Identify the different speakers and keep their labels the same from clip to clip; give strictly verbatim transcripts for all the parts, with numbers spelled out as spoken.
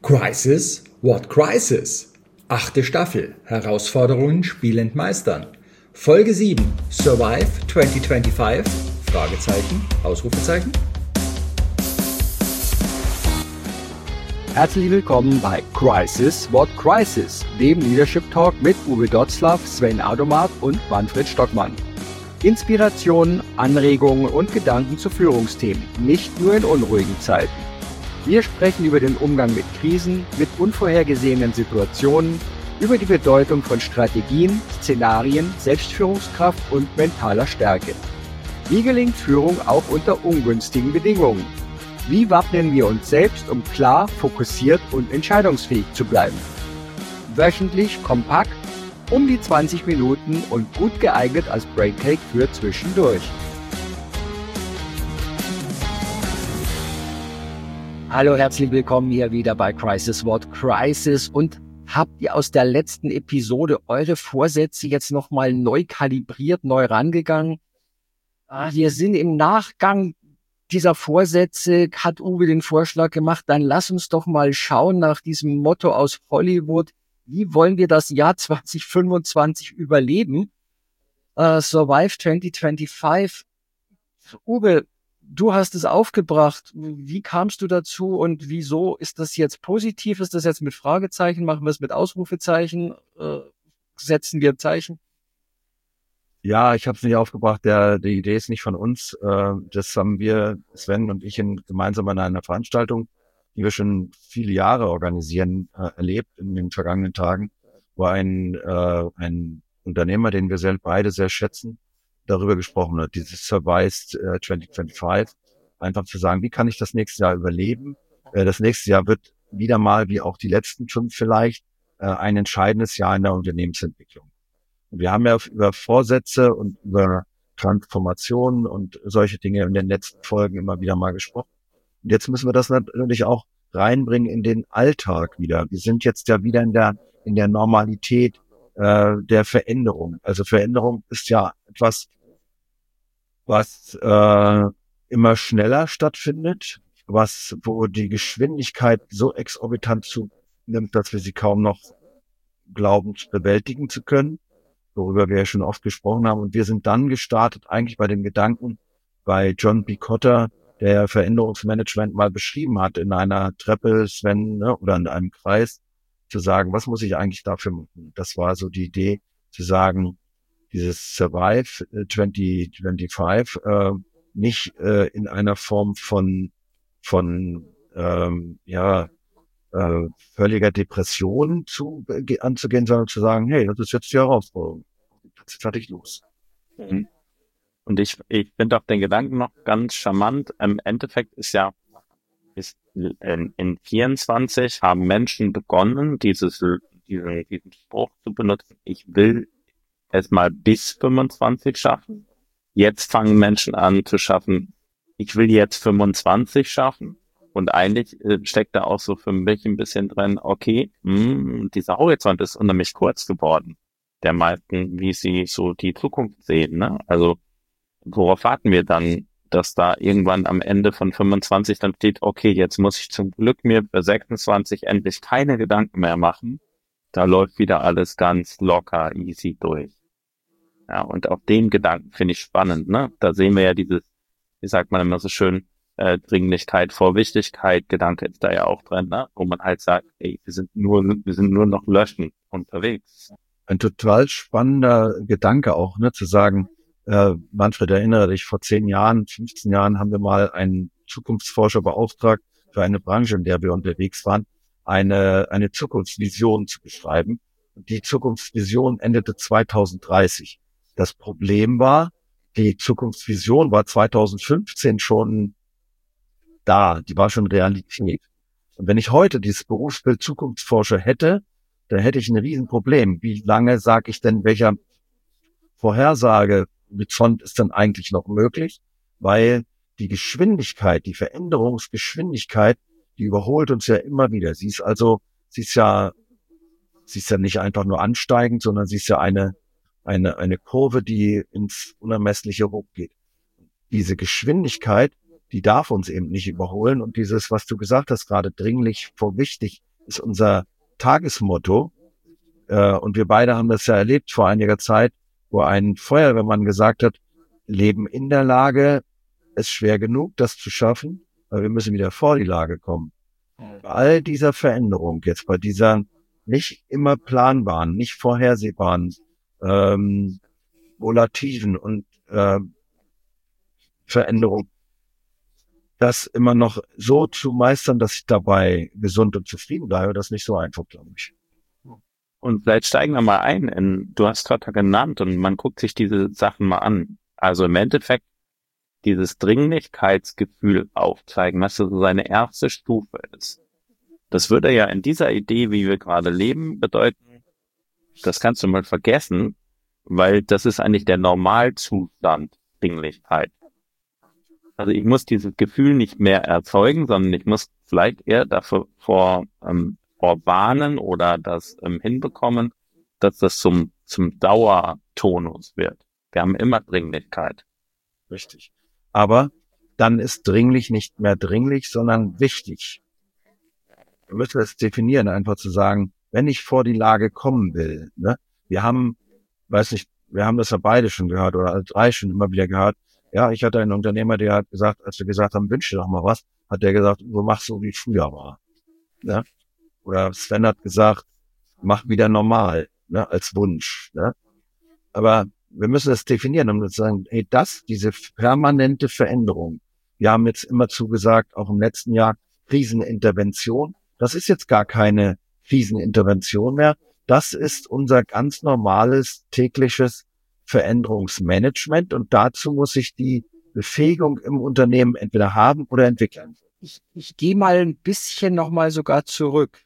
Speaker 1: Crisis? What Crisis? Achte Staffel. Herausforderungen spielend meistern. Folge sieben. Survive zwanzig fünfundzwanzig? Fragezeichen, Ausrufezeichen.
Speaker 2: Herzlich willkommen bei Crisis What Crisis, dem Leadership Talk mit Uwe Dotzlaff, Sven Adomat und Manfred Stockmann. Inspirationen, Anregungen und Gedanken zu Führungsthemen, nicht nur in unruhigen Zeiten. Wir sprechen über den Umgang mit Krisen, mit unvorhergesehenen Situationen, über die Bedeutung von Strategien, Szenarien, Selbstführungskraft und mentaler Stärke. Wie gelingt Führung auch unter ungünstigen Bedingungen? Wie wappnen wir uns selbst, um klar, fokussiert und entscheidungsfähig zu bleiben? Wöchentlich kompakt, um die zwanzig Minuten und gut geeignet als Breakcake für zwischendurch. Hallo, herzlich willkommen hier wieder bei Crisis What Crisis. Und habt ihr aus der letzten Episode eure Vorsätze jetzt nochmal neu kalibriert, neu rangegangen? Ah, wir sind im Nachgang dieser Vorsätze, hat Uwe den Vorschlag gemacht, dann lass uns doch mal schauen nach diesem Motto aus Hollywood. Wie wollen wir das Jahr zwanzig fünfundzwanzig überleben? Uh, Survive zwanzig fünfundzwanzig. Uwe, du hast es aufgebracht. Wie kamst du dazu und wieso ist das jetzt positiv? Ist das jetzt mit Fragezeichen? Machen wir es mit Ausrufezeichen? Uh, setzen wir Zeichen?
Speaker 3: Ja, ich habe es nicht aufgebracht. Der, die Idee ist nicht von uns. Äh, das haben wir, Sven und ich, in, gemeinsam an einer Veranstaltung, die wir schon viele Jahre organisieren, äh, erlebt in den vergangenen Tagen, wo ein, äh, ein Unternehmer, den wir sehr, beide sehr schätzen, darüber gesprochen hat, dieses Survive äh, zwanzig fünfundzwanzig, einfach zu sagen, wie kann ich das nächste Jahr überleben? Äh, das nächste Jahr wird wieder mal, wie auch die letzten fünf vielleicht, äh, ein entscheidendes Jahr in der Unternehmensentwicklung. Und wir haben ja über Vorsätze und über Transformationen und solche Dinge in den letzten Folgen immer wieder mal gesprochen. Und jetzt müssen wir das natürlich auch reinbringen in den Alltag wieder. Wir sind jetzt ja wieder in der in der Normalität äh, der Veränderung. Also Veränderung ist ja etwas, was äh, immer schneller stattfindet, was wo die Geschwindigkeit so exorbitant zunimmt, dass wir sie kaum noch glauben, bewältigen zu können, worüber wir ja schon oft gesprochen haben. Und wir sind dann gestartet eigentlich bei dem Gedanken bei John B. Kotter, der Veränderungsmanagement mal beschrieben hat in einer Treppe, Sven, ne, oder in einem Kreis, zu sagen, was muss ich eigentlich dafür machen? Das war so die Idee, zu sagen, dieses Survive zwanzig fünfundzwanzig äh, nicht äh, in einer Form von von ähm, ja äh, völliger Depression zu äh, anzugehen, sondern zu sagen, hey, das ist jetzt die Herausforderung. Jetzt fertig los.
Speaker 4: Mhm. Und ich, ich finde auch den Gedanken noch ganz charmant. Im Endeffekt ist ja, ist in, in vierundzwanzig haben Menschen begonnen, dieses, diesen, diesen Spruch zu benutzen. Ich will es mal bis fünfundzwanzig schaffen. Jetzt fangen Menschen an zu schaffen. Ich will jetzt fünfundzwanzig schaffen. Und eigentlich äh, steckt da auch so für mich ein bisschen drin, okay, mh, dieser Horizont ist unheimlich kurz geworden. Der meisten, wie sie so die Zukunft sehen, ne? Also, worauf warten wir dann, dass da irgendwann am Ende von fünfundzwanzig dann steht, okay, jetzt muss ich zum Glück mir für sechsundzwanzig endlich keine Gedanken mehr machen. Da läuft wieder alles ganz locker, easy durch. Ja, und auch den Gedanken finde ich spannend, ne? Da sehen wir ja dieses, wie sagt man immer so schön, äh, Dringlichkeit vor Wichtigkeit, Gedanke ist da ja auch drin, ne? Wo man halt sagt, ey, wir sind nur, wir sind nur noch löschen unterwegs.
Speaker 3: Ein total spannender Gedanke auch, ne, zu sagen, äh, Manfred, erinnere dich, vor zehn Jahren, fünfzehn Jahren haben wir mal einen Zukunftsforscher beauftragt, für eine Branche, in der wir unterwegs waren, eine, eine Zukunftsvision zu beschreiben. Und die Zukunftsvision endete zweitausenddreißig. Das Problem war, die Zukunftsvision war zweitausendfünfzehn schon da, die war schon Realität. Und wenn ich heute dieses Berufsbild Zukunftsforscher hätte, dann hätte ich ein Riesenproblem. Wie lange sage ich denn, welcher Vorhersage mit Font ist dann eigentlich noch möglich? Weil die Geschwindigkeit, die Veränderungsgeschwindigkeit, die überholt uns ja immer wieder. Sie ist also, sie ist ja, sie ist ja nicht einfach nur ansteigend, sondern sie ist ja eine, eine, eine Kurve, die ins Unermessliche hochgeht. Diese Geschwindigkeit, die darf uns eben nicht überholen. Und dieses, was du gesagt hast, gerade dringlich vor wichtig, ist unser Tagesmotto. Äh, und wir beide haben das ja erlebt vor einiger Zeit, wo ein Feuerwehrmann gesagt hat, Leben in der Lage ist schwer genug, das zu schaffen, aber wir müssen wieder vor die Lage kommen. Bei all dieser Veränderung jetzt, bei dieser nicht immer planbaren, nicht vorhersehbaren, ähm, volativen und äh, Veränderung, das immer noch so zu meistern, dass ich dabei gesund und zufrieden bleibe, das ist nicht so einfach, glaube ich.
Speaker 4: Und vielleicht steigen wir mal ein in, du hast Totter genannt und man guckt sich diese Sachen mal an. Also im Endeffekt dieses Dringlichkeitsgefühl aufzeigen, was so seine erste Stufe ist. Das würde ja in dieser Idee, wie wir gerade leben, bedeuten, das kannst du mal vergessen, weil das ist eigentlich der Normalzustand Dringlichkeit. Also ich muss dieses Gefühl nicht mehr erzeugen, sondern ich muss vielleicht eher dafür vor, ähm, vorwarnen oder das ähm, hinbekommen, dass das zum, zum Dauertonus wird. Wir haben immer Dringlichkeit.
Speaker 3: Richtig. Aber dann ist dringlich nicht mehr dringlich, sondern wichtig. Wir müssen das definieren, einfach zu sagen, wenn ich vor die Lage kommen will, ne? Wir haben, weiß nicht, wir haben das ja beide schon gehört oder alle drei schon immer wieder gehört. Ja, ich hatte einen Unternehmer, der hat gesagt, als wir gesagt haben, wünsch dir doch mal was, hat der gesagt, so mach so wie früher war. Ne? Oder Sven hat gesagt, mach wieder normal, ne, als Wunsch. Ne? Aber wir müssen das definieren, um zu sagen, hey, das, diese permanente Veränderung. Wir haben jetzt immer zugesagt, auch im letzten Jahr, Krisenintervention. Das ist jetzt gar keine Krisenintervention mehr. Das ist unser ganz normales tägliches Veränderungsmanagement und dazu muss ich die Befähigung im Unternehmen entweder haben oder entwickeln.
Speaker 2: Ich, ich gehe mal ein bisschen nochmal sogar zurück,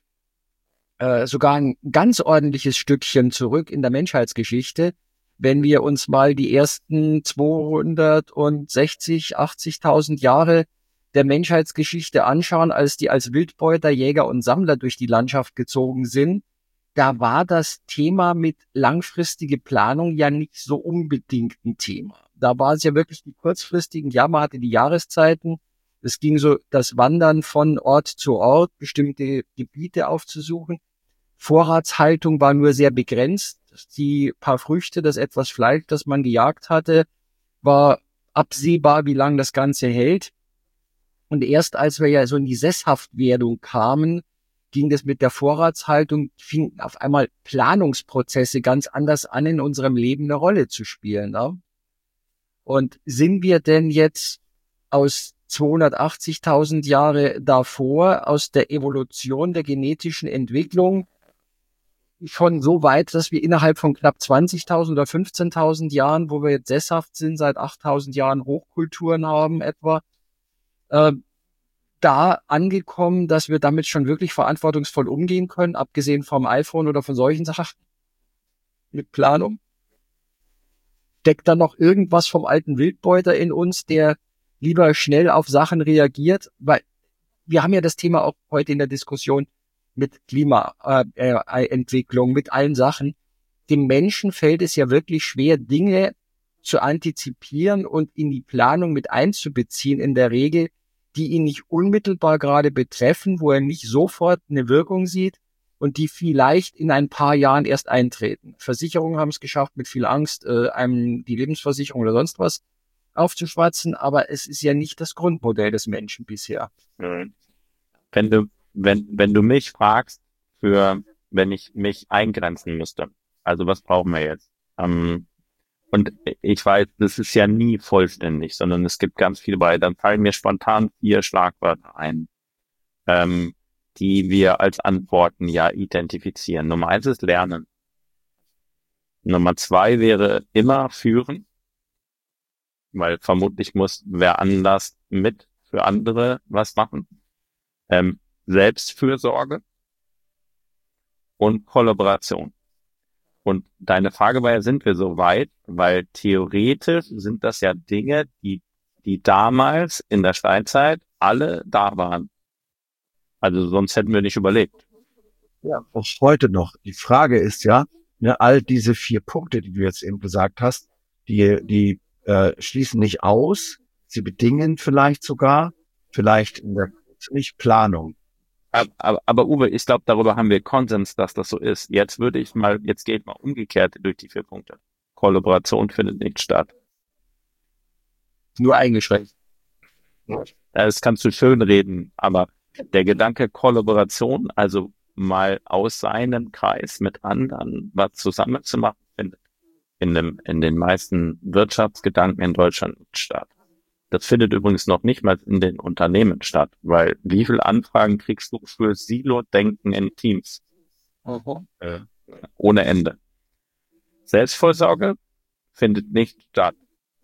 Speaker 2: äh, sogar ein ganz ordentliches Stückchen zurück in der Menschheitsgeschichte, wenn wir uns mal die ersten zweihundertsechzig, achtzigtausend Jahre der Menschheitsgeschichte anschauen, als die als Wildbeuter, Jäger und Sammler durch die Landschaft gezogen sind. Da war das Thema mit langfristige Planung ja nicht so unbedingt ein Thema. Da war es ja wirklich die kurzfristigen, ja, man hatte die Jahreszeiten. Es ging so das Wandern von Ort zu Ort, bestimmte Gebiete aufzusuchen. Vorratshaltung war nur sehr begrenzt. Die paar Früchte, das etwas Fleisch, das man gejagt hatte, war absehbar, wie lange das Ganze hält. Und erst als wir ja so in die Sesshaftwerdung kamen, ging das mit der Vorratshaltung, fingen auf einmal Planungsprozesse ganz anders an, in unserem Leben eine Rolle zu spielen. Ne? Und sind wir denn jetzt aus zweihundertachtzigtausend Jahre davor, aus der Evolution der genetischen Entwicklung, schon so weit, dass wir innerhalb von knapp zwanzigtausend oder fünfzehntausend Jahren, wo wir jetzt sesshaft sind, seit achttausend Jahren Hochkulturen haben etwa, äh, da angekommen, dass wir damit schon wirklich verantwortungsvoll umgehen können, abgesehen vom iPhone oder von solchen Sachen mit Planung? Steckt da noch irgendwas vom alten Wildbeuter in uns, der lieber schnell auf Sachen reagiert? Weil wir haben ja das Thema auch heute in der Diskussion mit Klimaentwicklung, äh, mit allen Sachen. Dem Menschen fällt es ja wirklich schwer, Dinge zu antizipieren und in die Planung mit einzubeziehen in der Regel, die ihn nicht unmittelbar gerade betreffen, wo er nicht sofort eine Wirkung sieht und die vielleicht in ein paar Jahren erst eintreten. Versicherungen haben es geschafft, mit viel Angst äh, einem die Lebensversicherung oder sonst was aufzuschwatzen, aber es ist ja nicht das Grundmodell des Menschen bisher.
Speaker 4: Wenn du, wenn, wenn du mich fragst, für, wenn ich mich eingrenzen müsste, also was brauchen wir jetzt? Ähm, Und ich weiß, das ist ja nie vollständig, sondern es gibt ganz viele bei. Dann fallen mir spontan vier Schlagwörter ein, ähm, die wir als Antworten ja identifizieren. Nummer eins ist Lernen. Nummer zwei wäre immer führen, weil vermutlich muss wer anders mit für andere was machen. Ähm, Selbstfürsorge und Kollaboration. Und deine Frage war ja, sind wir so weit? Weil theoretisch sind das ja Dinge, die, die damals in der Steinzeit alle da waren. Also sonst hätten wir nicht überlebt.
Speaker 3: Ja, auch heute noch. Die Frage ist ja, ne, all diese vier Punkte, die du jetzt eben gesagt hast, die, die äh, schließen nicht aus, sie bedingen vielleicht sogar, vielleicht in der nicht Planung.
Speaker 4: aber, aber Uwe, ich glaube, darüber haben wir Konsens, dass das so ist. Jetzt würde ich mal, jetzt geht mal umgekehrt durch die vier Punkte. Kollaboration findet nicht statt.
Speaker 3: Nur eingeschränkt.
Speaker 4: Das kannst du schön reden, aber der Gedanke Kollaboration, also mal aus seinem Kreis mit anderen was zusammen zu machen, findet in, dem, in den meisten Wirtschaftsgedanken in Deutschland nicht statt. Das findet übrigens noch nicht mal in den Unternehmen statt, weil wie viele Anfragen kriegst du für Silo-Denken in Teams?
Speaker 3: Uh-huh.
Speaker 4: Äh, ohne Ende. Selbstvorsorge findet nicht statt.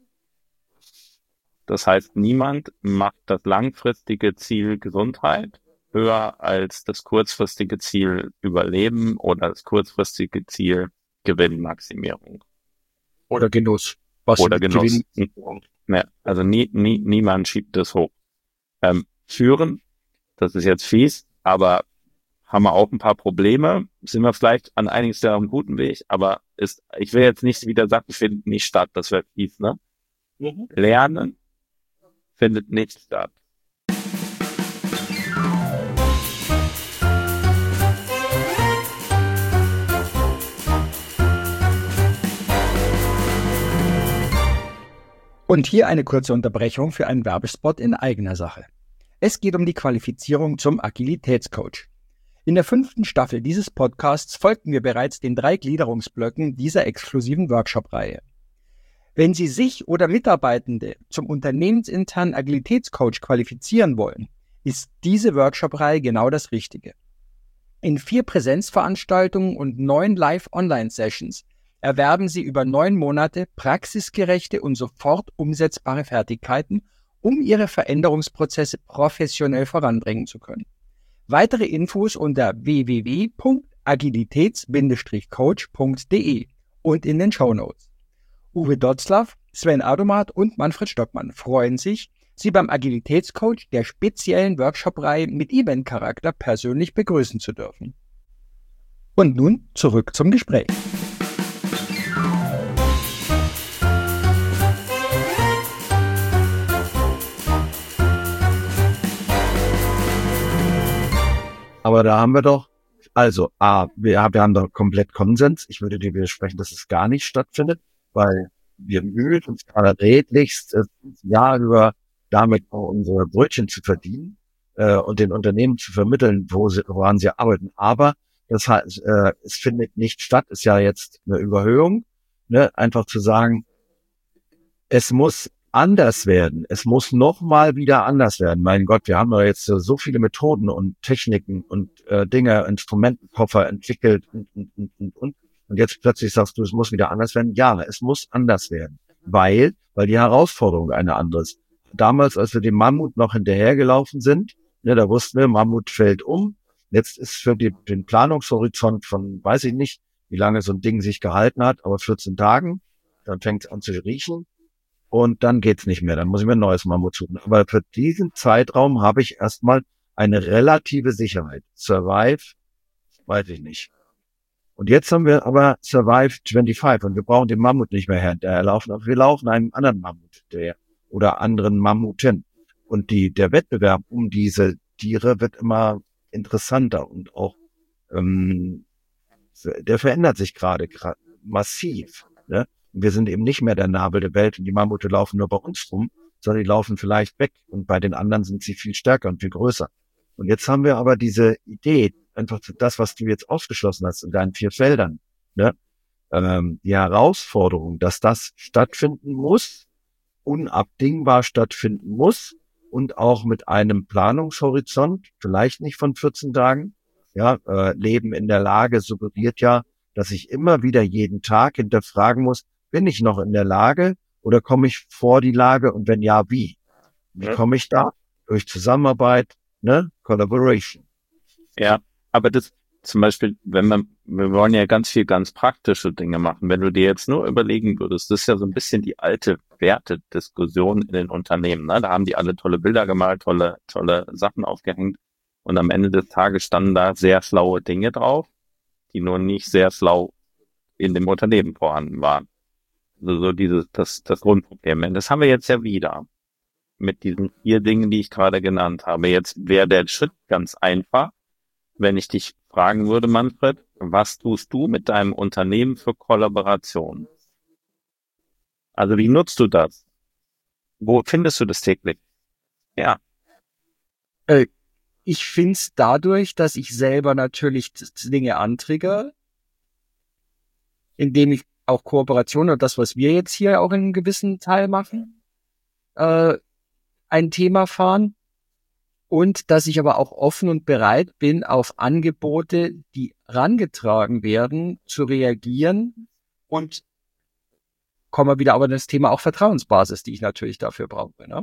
Speaker 4: Das heißt, niemand macht das langfristige Ziel Gesundheit höher als das kurzfristige Ziel Überleben oder das kurzfristige Ziel Gewinnmaximierung.
Speaker 3: Oder Genuss. Was
Speaker 4: Oder Genuss. Ja, also nie, nie, niemand schiebt das hoch. Ähm, führen, das ist jetzt fies, aber haben wir auch ein paar Probleme. Sind wir vielleicht an einigen Stellen auf einem guten Weg, aber ist, ich will jetzt nicht wieder sagen, findet nicht statt, das wäre fies, ne? Mhm. Lernen findet nicht statt.
Speaker 2: Und hier eine kurze Unterbrechung für einen Werbespot in eigener Sache. Es geht um die Qualifizierung zum Agilitätscoach. In der fünften Staffel dieses Podcasts folgten wir bereits den drei Gliederungsblöcken dieser exklusiven Workshop-Reihe. Wenn Sie sich oder Mitarbeitende zum unternehmensinternen Agilitätscoach qualifizieren wollen, ist diese Workshop-Reihe genau das Richtige. In vier Präsenzveranstaltungen und neun Live-Online-Sessions erwerben Sie über neun Monate praxisgerechte und sofort umsetzbare Fertigkeiten, um Ihre Veränderungsprozesse professionell voranbringen zu können. Weitere Infos unter w w w punkt agilitäts coach punkt d e und in den Shownotes. Uwe Dotzlaff, Sven Adomat und Manfred Stockmann freuen sich, Sie beim Agilitätscoach der speziellen Workshop-Reihe mit Event-Charakter persönlich begrüßen zu dürfen. Und nun zurück zum Gespräch.
Speaker 3: Aber da haben wir doch, also A, wir, wir haben doch komplett Konsens. Ich würde dir widersprechen, dass es gar nicht stattfindet, weil wir mühen uns gerade redlichst äh, Jahr über damit auch unsere Brötchen zu verdienen äh, und den Unternehmen zu vermitteln, wo sie, woran sie arbeiten. Aber das heißt, äh, es findet nicht statt, ist ja jetzt eine Überhöhung, ne? Einfach zu sagen, es muss anders werden. Es muss nochmal wieder anders werden. Mein Gott, wir haben ja jetzt so, so viele Methoden und Techniken und äh, Dinge, Instrumentenkoffer entwickelt und, und, und, und, und. Und jetzt plötzlich sagst du, es muss wieder anders werden. Ja, es muss anders werden. Weil, weil die Herausforderung eine andere ist. Damals, als wir dem Mammut noch hinterhergelaufen sind, ne, da wussten wir, Mammut fällt um. Jetzt ist für die, den Planungshorizont von, weiß ich nicht, wie lange so ein Ding sich gehalten hat, aber vierzehn Tagen, dann fängt es an zu riechen. Und dann geht's nicht mehr, dann muss ich mir ein neues Mammut suchen. Aber für diesen Zeitraum habe ich erstmal eine relative Sicherheit. Survive, weiß ich nicht. Und jetzt haben wir aber Survive fünfundzwanzig und wir brauchen den Mammut nicht mehr hinterherlaufen, aber wir laufen einem anderen Mammut der, oder anderen Mammuten. Und die, der Wettbewerb um diese Tiere wird immer interessanter und auch ähm, der verändert sich gerade massiv, ne? Wir sind eben nicht mehr der Nabel der Welt und die Mammute laufen nur bei uns rum, sondern die laufen vielleicht weg und bei den anderen sind sie viel stärker und viel größer. Und jetzt haben wir aber diese Idee, einfach das, was du jetzt ausgeschlossen hast in deinen vier Feldern, ne? Ähm, die Herausforderung, dass das stattfinden muss, unabdingbar stattfinden muss und auch mit einem Planungshorizont, vielleicht nicht von vierzehn Tagen, ja, äh, Leben in der Lage suggeriert ja, dass ich immer wieder jeden Tag hinterfragen muss, bin ich noch in der Lage oder komme ich vor die Lage und wenn ja, wie? Wie ja. komme ich da? Durch Zusammenarbeit, ne? Collaboration.
Speaker 4: Ja, aber das zum Beispiel, wenn man, wir wollen ja ganz viel ganz praktische Dinge machen. Wenn du dir jetzt nur überlegen würdest, das ist ja so ein bisschen die alte Wertediskussion in den Unternehmen, ne? Da haben die alle tolle Bilder gemalt, tolle, tolle Sachen aufgehängt und am Ende des Tages standen da sehr schlaue Dinge drauf, die nur nicht sehr schlau in dem Unternehmen vorhanden waren. Also so dieses, das, das Grundproblem. Das haben wir jetzt ja wieder mit diesen vier Dingen, die ich gerade genannt habe. Jetzt wäre der Schritt ganz einfach. wenn ich dich fragen würde, Manfred, was tust du mit deinem Unternehmen für Kollaboration? Also wie nutzt du das? Wo findest du das täglich? Ja.
Speaker 2: Äh, ich finde es dadurch, dass ich selber natürlich Dinge antrigger, indem ich auch Kooperation und das, was wir jetzt hier auch in einem gewissen Teil machen, äh, ein Thema fahren. Und dass ich aber auch offen und bereit bin, auf Angebote, die rangetragen werden, zu reagieren. Und kommen wir wieder aber das Thema auch Vertrauensbasis, die ich natürlich dafür brauche. Ne?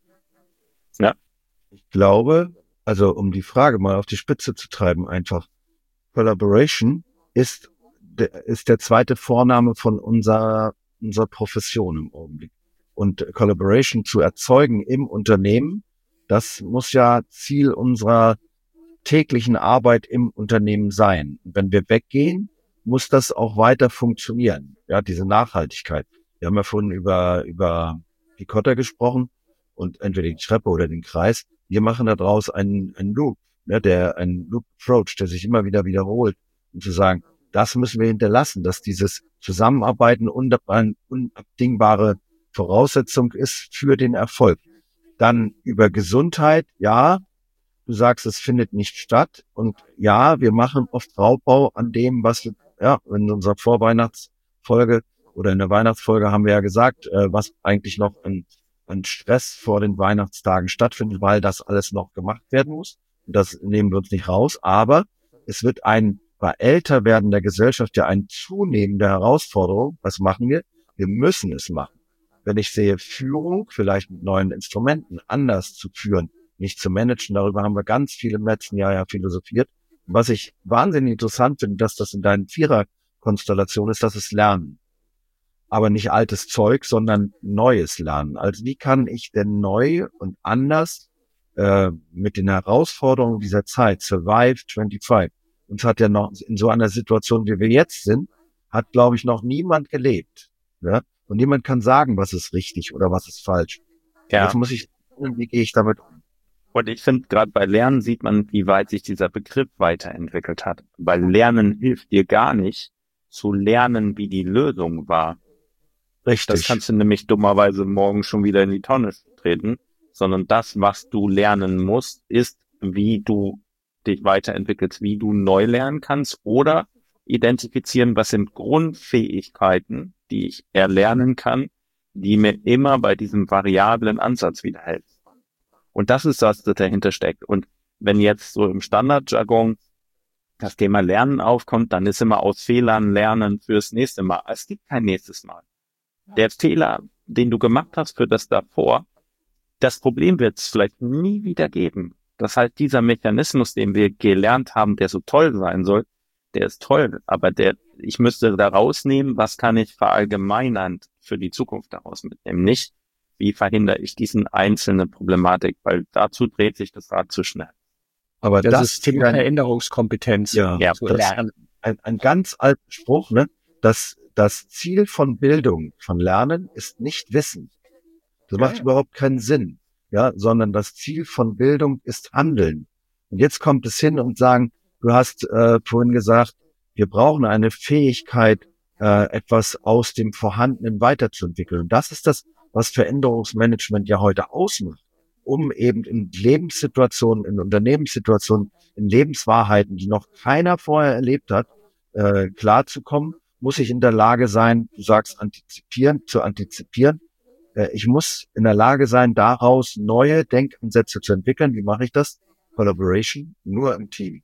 Speaker 4: Ja.
Speaker 3: Ich glaube, also um die Frage mal auf die Spitze zu treiben, einfach Collaboration ist, der, ist der zweite Vorname von unserer, unserer Profession im Augenblick. Und Collaboration zu erzeugen im Unternehmen, das muss ja Ziel unserer täglichen Arbeit im Unternehmen sein. Und wenn wir weggehen, muss das auch weiter funktionieren. Ja, diese Nachhaltigkeit. Wir haben ja vorhin über, über Picotta gesprochen und entweder die Treppe oder den Kreis. Wir machen daraus einen, einen Loop, ne, der, einen Loop Approach, der sich immer wieder wiederholt. Und zu sagen, das müssen wir hinterlassen, dass dieses Zusammenarbeiten eine unabdingbare Voraussetzung ist für den Erfolg. Dann über Gesundheit, ja, du sagst, es findet nicht statt. Und ja, wir machen oft Raubbau an dem, was wir, ja, in unserer Vorweihnachtsfolge oder in der Weihnachtsfolge haben wir ja gesagt, äh, was eigentlich noch an, an Stress vor den Weihnachtstagen stattfindet, weil das alles noch gemacht werden muss. Und das nehmen wir uns nicht raus. Aber es wird ein, bei Älterwerden der Gesellschaft ja eine zunehmende Herausforderung. Was machen wir? Wir müssen es machen. Wenn ich sehe, Führung vielleicht mit neuen Instrumenten anders zu führen, nicht zu managen, darüber haben wir ganz viel im letzten Jahr ja philosophiert. Und was ich wahnsinnig interessant finde, dass das in deinen Vierer-Konstellation ist, das ist Lernen. Aber nicht altes Zeug, sondern neues Lernen. Also wie kann ich denn neu und anders äh, mit den Herausforderungen dieser Zeit, Survive fünfundzwanzig, uns hat ja noch in so einer Situation, wie wir jetzt sind, hat, glaube ich, noch niemand gelebt. Ja? Und niemand kann sagen, was ist richtig oder was ist falsch.
Speaker 4: Ja.
Speaker 3: Jetzt muss ich, wie gehe ich damit um?
Speaker 4: Und ich finde, gerade bei Lernen sieht man, wie weit sich dieser Begriff weiterentwickelt hat. Weil Lernen hilft dir gar nicht, zu lernen, wie die Lösung war.
Speaker 3: Richtig.
Speaker 4: Das kannst du nämlich dummerweise morgen schon wieder in die Tonne treten. Sondern das, was du lernen musst, ist, wie du dich weiterentwickelst, wie du neu lernen kannst oder identifizieren, was sind Grundfähigkeiten, die ich erlernen kann, die mir immer bei diesem variablen Ansatz wieder helfen. Und das ist das, was dahinter steckt. Und wenn jetzt so im Standardjargon das Thema Lernen aufkommt, dann ist immer aus Fehlern Lernen fürs nächste Mal. Es gibt kein nächstes Mal. Der Fehler, den du gemacht hast für das davor, das Problem wird es vielleicht nie wieder geben. Das heißt, dieser Mechanismus, den wir gelernt haben, der so toll sein soll, der ist toll, aber der, ich müsste da rausnehmen, was kann ich verallgemeinern für die Zukunft daraus mitnehmen. Nicht, wie verhindere ich diesen einzelnen Problematik, weil dazu dreht sich das Rad zu schnell.
Speaker 2: Aber das, das ist Thema ein, Veränderungskompetenz
Speaker 3: ja,
Speaker 2: ja, zu lernen.
Speaker 3: Ein, ein ganz alter Spruch, ne? Das, das Ziel von Bildung, von Lernen ist nicht Wissen. Das macht ja. überhaupt keinen Sinn, ja, sondern das Ziel von Bildung ist Handeln. Und jetzt kommt es hin und sagen, du hast äh, vorhin gesagt, wir brauchen eine Fähigkeit, äh, etwas aus dem Vorhandenen weiterzuentwickeln. Und das ist das, was Veränderungsmanagement ja heute ausmacht, um eben in Lebenssituationen, in Unternehmenssituationen, in Lebenswahrheiten, die noch keiner vorher erlebt hat, äh, klarzukommen, muss ich in der Lage sein, du sagst antizipieren, zu antizipieren. Äh, ich muss in der Lage sein, daraus neue Denkansätze zu entwickeln. Wie mache ich das? Collaboration, nur im Team.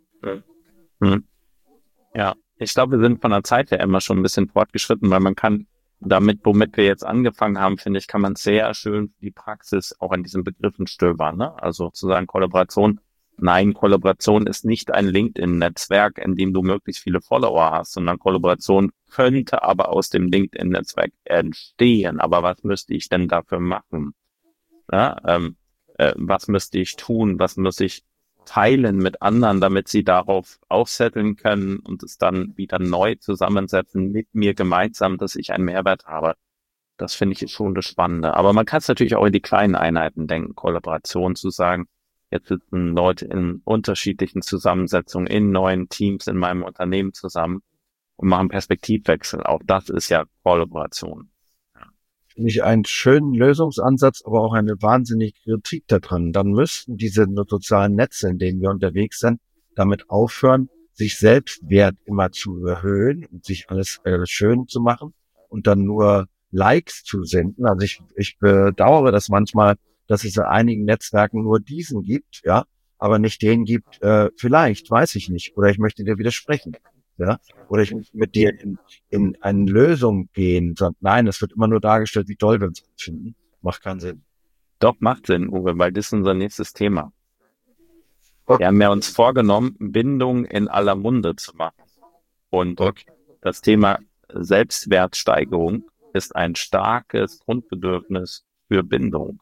Speaker 4: Hm. Ja, ich glaube, wir sind von der Zeit her immer schon ein bisschen fortgeschritten, weil man kann damit, womit wir jetzt angefangen haben, finde ich, kann man sehr schön die Praxis auch an diesen Begriffen stöbern. Ne? Also sozusagen Kollaboration. Nein, Kollaboration ist nicht ein LinkedIn-Netzwerk, in dem du möglichst viele Follower hast, sondern Kollaboration könnte aber aus dem LinkedIn-Netzwerk entstehen. Aber was müsste ich denn dafür machen? Ja, ähm, äh, was müsste ich tun? Was muss ich teilen mit anderen, damit sie darauf aufsetteln können und es dann wieder neu zusammensetzen mit mir gemeinsam, dass ich einen Mehrwert habe. Das finde ich schon das Spannende. Aber man kann es natürlich auch in die kleinen Einheiten denken, Kollaboration zu sagen, Jetzt sitzen Leute in unterschiedlichen Zusammensetzungen, in neuen Teams in meinem Unternehmen zusammen und machen Perspektivwechsel. Auch das ist ja Kollaboration.
Speaker 3: Finde ich einen schönen Lösungsansatz, aber auch eine wahnsinnige Kritik daran. Dann müssten diese sozialen Netze, in denen wir unterwegs sind, damit aufhören, sich Selbstwert immer zu überhöhen und sich alles äh, schön zu machen und dann nur Likes zu senden. Also ich, ich bedauere das manchmal, dass es in einigen Netzwerken nur diesen gibt, ja, aber nicht den gibt, äh, vielleicht, weiß ich nicht, oder ich möchte dir widersprechen, ja, oder ich möchte mit dir in, in eine Lösung gehen. Nein, es wird immer nur dargestellt, wie toll wir uns finden. Macht keinen Sinn.
Speaker 4: Doch, macht Sinn, Uwe, weil das ist unser nächstes Thema. Okay. Wir haben ja uns vorgenommen, Bindung in aller Munde zu machen. Und okay. Das Thema Selbstwertsteigerung ist ein starkes Grundbedürfnis für Bindung.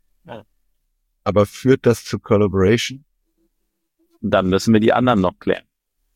Speaker 3: Aber führt das zu Collaboration?
Speaker 4: Dann müssen wir die anderen noch klären.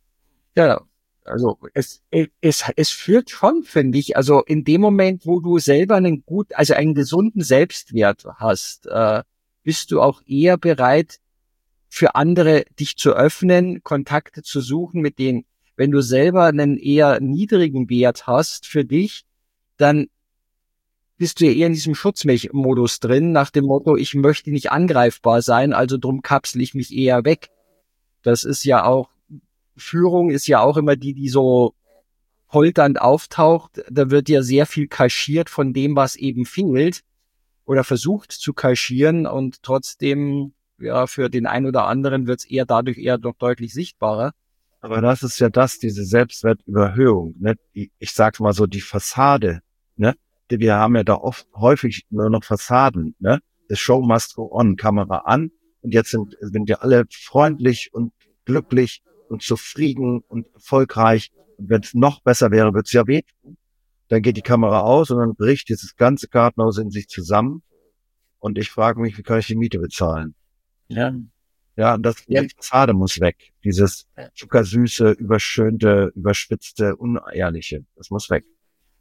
Speaker 2: Ja, also es, es, es führt schon, finde ich, also in dem Moment, wo du selber einen gut, also einen gesunden Selbstwert hast, äh, bist du auch eher bereit, für andere dich zu öffnen, Kontakte zu suchen, mit denen, wenn du selber einen eher niedrigen Wert hast für dich, dann bist du ja eher in diesem Schutzmodus drin, nach dem Motto, ich möchte nicht angreifbar sein, also drum kapsel ich mich eher weg. Das ist ja auch, Führung ist ja auch immer die, die so polternd auftaucht. Da wird ja sehr viel kaschiert von dem, was eben fehlt oder versucht zu kaschieren und trotzdem, ja, für den einen oder anderen wird es eher dadurch eher noch deutlich sichtbarer.
Speaker 3: Aber das ist ja das, diese Selbstwertüberhöhung, ne? Die, ich sag's mal so, die Fassade, ne? Wir haben ja da oft häufig nur noch Fassaden, ne? The show must go on, Kamera an und jetzt sind, sind wir alle freundlich und glücklich und zufrieden und erfolgreich. Und wenn es noch besser wäre, wird es ja wehtun. Dann geht die Kamera aus und dann bricht dieses ganze Kartenhaus in sich zusammen. Und ich frage mich, wie kann ich die Miete bezahlen?
Speaker 2: Ja.
Speaker 3: Ja, das,
Speaker 2: ja.
Speaker 3: Die Fassade muss weg. Dieses zuckersüße, überschönte, überspitzte, unehrliche. Das muss weg.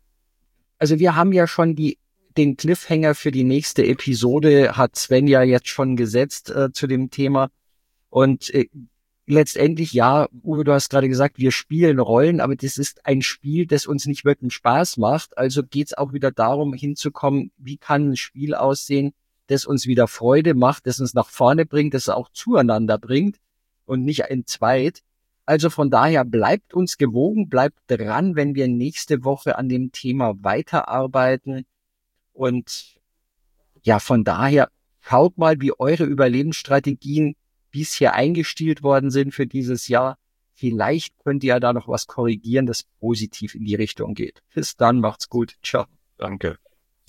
Speaker 2: Also wir haben ja schon die, den Cliffhanger für die nächste Episode, hat Sven ja jetzt schon gesetzt äh, zu dem Thema. Und äh, letztendlich, ja, Uwe, du hast gerade gesagt, wir spielen Rollen, aber das ist ein Spiel, das uns nicht wirklich Spaß macht. Also geht es auch wieder darum, hinzukommen, wie kann ein Spiel aussehen, das uns wieder Freude macht, das uns nach vorne bringt, das auch zueinander bringt und nicht in zweit. Also von daher bleibt uns gewogen, bleibt dran, wenn wir nächste Woche an dem Thema weiterarbeiten. Und ja, von daher schaut mal, wie eure Überlebensstrategien bisher eingestielt worden sind für dieses Jahr. Vielleicht könnt ihr ja da noch was korrigieren, das positiv in die Richtung geht. Bis dann, macht's gut. Ciao.
Speaker 3: Danke.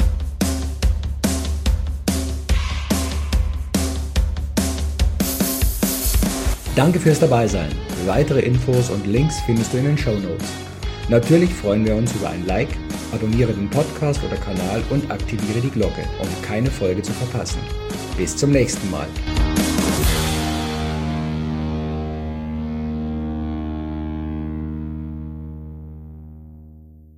Speaker 1: Danke fürs Dabeisein. Weitere Infos und Links findest du in den Shownotes. Natürlich freuen wir uns über ein Like, abonniere den Podcast oder Kanal und aktiviere die Glocke, um keine Folge zu verpassen. Bis zum nächsten Mal.